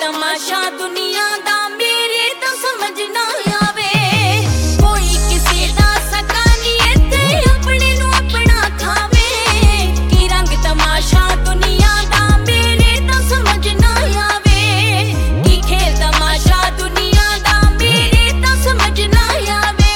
तमाशा दुनिया दा मेरे तो समझ ना आवे। कोई किसी दा सका नहीं इत्थे अपने नू अपना खावे। की रंग तमाशा दुनिया दा मेरे तो समझ ना आवे। की खेल तमाशा दुनिया दा मेरे तो समझ ना आवे।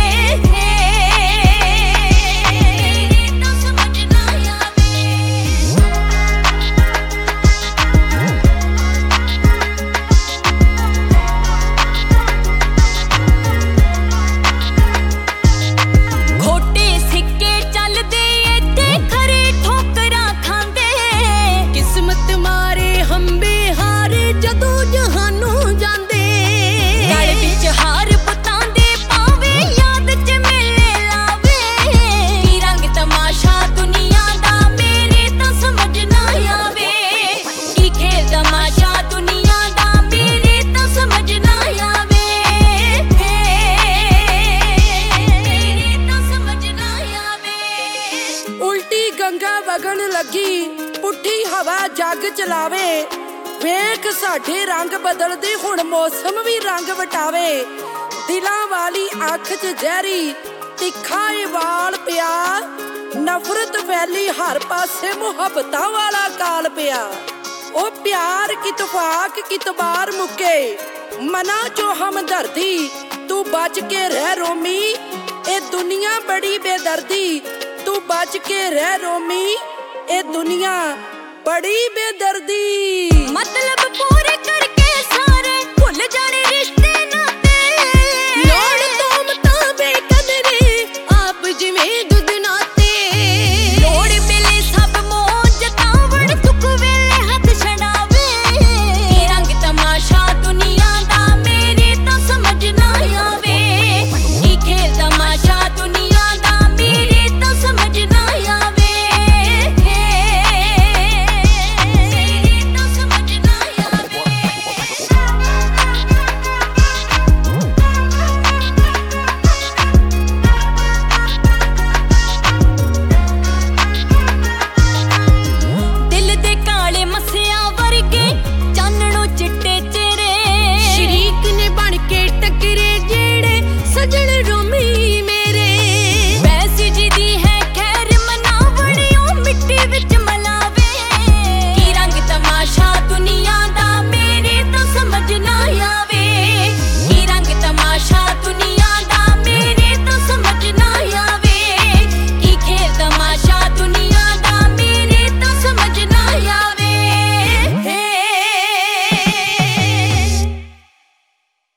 गंगा वगन लगी पुठी हवा जग चलावे। वेख साडे रंग बदलदे हुण मौसम भी रंग वटावे। दिलां वाली अख च जहरी तिखा वाल पिया। नफरत फैली हर पासे मुहब्बतां वाला काल पिया। ओ प्यार की तफाक की तबार मुके मना चो हमदर्दी। तू बच के रह रोमी ए दुनिया बड़ी बेदर्दी। तू बच के रह रोमी ए दुनिया बड़ी बेदर्दी।